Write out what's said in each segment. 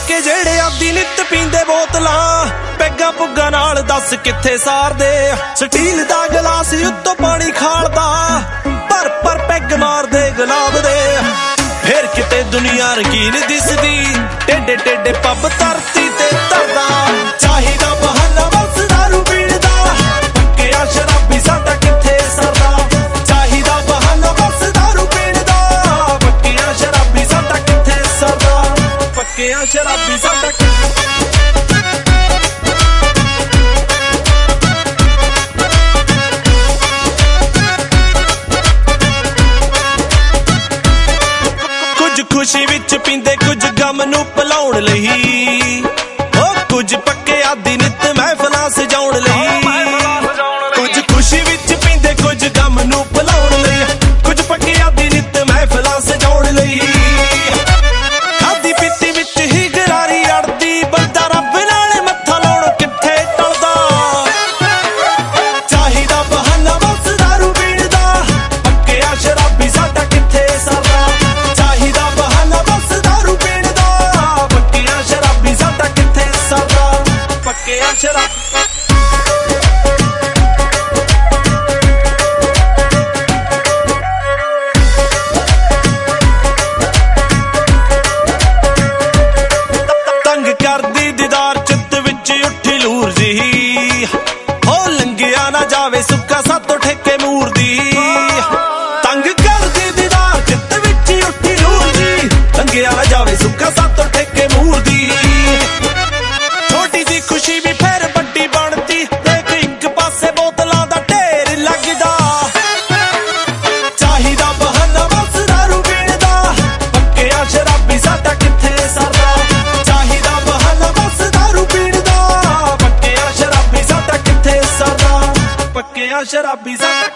लड़के जेड़े आदि नित पींदे बोतलां पैगा पुग्गा नाल दस किथे सारदे स्टील दा गिलास उत्तों पानी खालदा पर पैग मारदे गुलाब दे फिर किते दुनिया रंगीन दिसदी टेढ़े टेढ़े पब धरती ते तरदा चाहिदा बहाना बस दारू पीण दा पक्किया शराबी साडा किथे सरदा चाहिदा बहाना बस दारू पीण दा पक्किया शराबी साडा किथे सरदा पक्किया शराबी साडा खुशी विच पींदे कुछ गम नूं भुलाउण लई कुछ पक्के आदि नित महफिलां सजाउण लई कुछ खुशी विच पींदे कुछ गम नूं भुलाउण लई कुछ पक्के आदि नित महफिलां सजाउण लई खादी पीती विच ही गरारी अड़दी बंदा रब नाल मत्था लाउण किथे टलदा चाहिदा बहाना बस दारू पीण दा पक्किया शराबी साडा किथे सरदा चाहिदा बहाना बस दारू पीण दा पक्किया शराबी साडा किथे सरदा पक्किया शराब तंग करदी दीदार चित्त विच उठी लूर जी हो लंघिया ना जावे सुक्का सातों ठेके मूर दी तंग करदी दीदार चित्त विच उठी लूर जी लंघिया ना जावे सुक्का सातों ठेके मूर दी छोटी जी खुशी भी फिर बड़ी बनती देख एक पासे बोतलां दा ढेर लगदा चाहिदा बहाना बस दारू पीण दा पक्किया शराबी साडा किथे सरदा चाहिदा बहाना बस दारू पीण दा पक्किया शराबी साडा किथे सरदा पक्किया शराबी साडा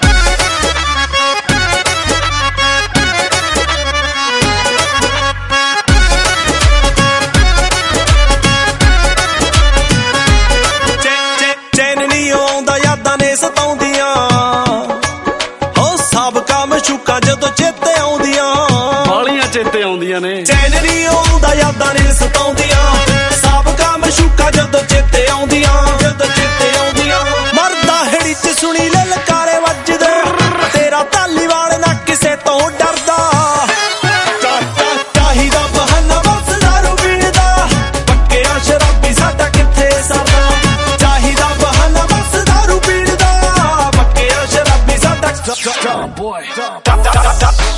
सताउंदियां हो साबका मशूका जदों चेते आउंदियां बालियां चेते आउंदियां ने चैन नहीं आउंदा यादां ने सताउंदियां साबका मशूका जदों चेते आउंदियां मरदा हेड़ी च सुनी ललकारे वजदे तेरा धालीवाल ना किसे तो डरदा चाहिदा बहाना बस दारू पीण दा पक्किया शराबी साडा किथे सरदा चाहिदा बहाना बस दारू पीण दा पक्किया शराबी साडा boy